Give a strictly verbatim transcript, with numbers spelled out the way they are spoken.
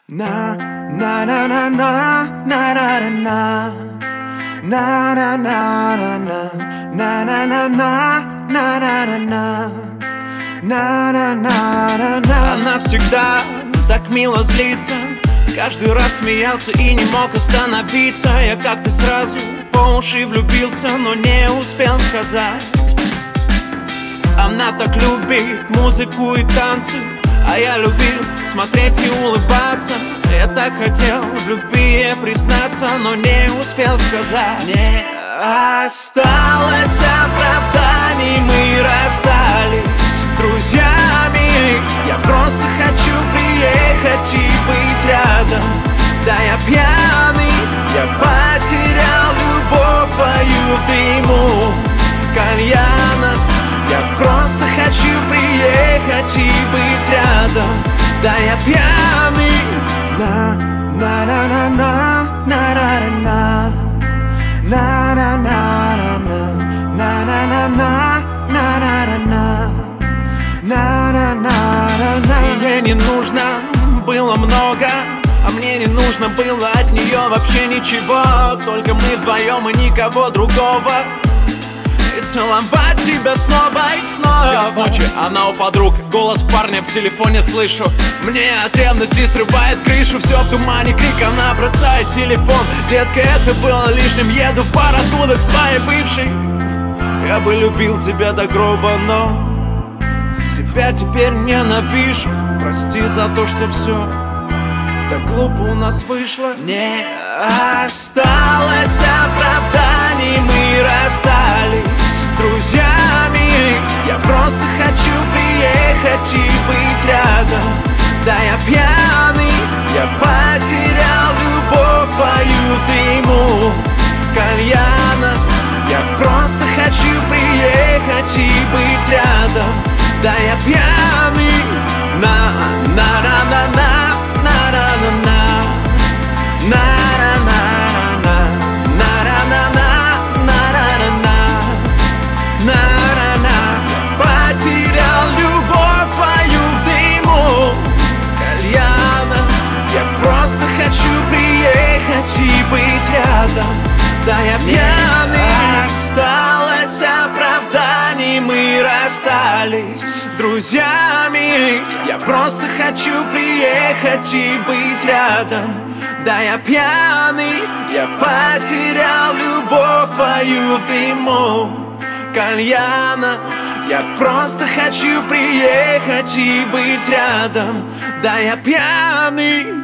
Na na na na na na na na na na na na na на на на на на на на на на на на. Она всегда так мило злится, каждый раз смеялся и не мог остановиться. Я как-то сразу по уши влюбился, но не успел сказать. Она так любит музыку и танцы, а я любил смотреть и улыбаться. Я так хотел в любви ей признаться, но не успел сказать. Не осталось оправданий, мы расстались друзьями. Я просто хочу приехать и быть рядом. Да, я пьяный, я потерял любовь твою в дыму кальяна. Я просто хочу приехать и быть рядом. Да, я пьяный. На на на на на на на на на на на на на на на на на на на. Ей не нужно было много, а мне не нужно было от нее вообще ничего. Только мы вдвоем и никого другого. И целовать тебя снова и снова. Час ночи, она у подруг, голос парня в телефоне слышу. Мне от ревности срывает крышу. Все в тумане, крик, она бросает телефон. Детка, это было лишним, еду в бар оттуда к своей бывшей. Я бы любил тебя до гроба, но себя теперь ненавижу. Прости за то, что все так глупо у нас вышло. Не осталось оправданий, мы расстались друзьями. Я просто хочу приехать и быть рядом. Да, я пьяный, я потерял любовь твою в дыму кальяна. Я просто хочу приехать и быть рядом. Да, я пьяный. На на на на на на на на на на на на на на на. Потерял любовь твою в дыму кальяна. Я просто хочу приехать и быть рядом. Да, я пьяный. Осталось оправданий, мы расстались друзьями. Я просто хочу приехать и быть рядом. Да, я пьяный, я потерял любовь твою в дыму кальяна. Я просто хочу приехать и быть рядом. Да, я пьяный.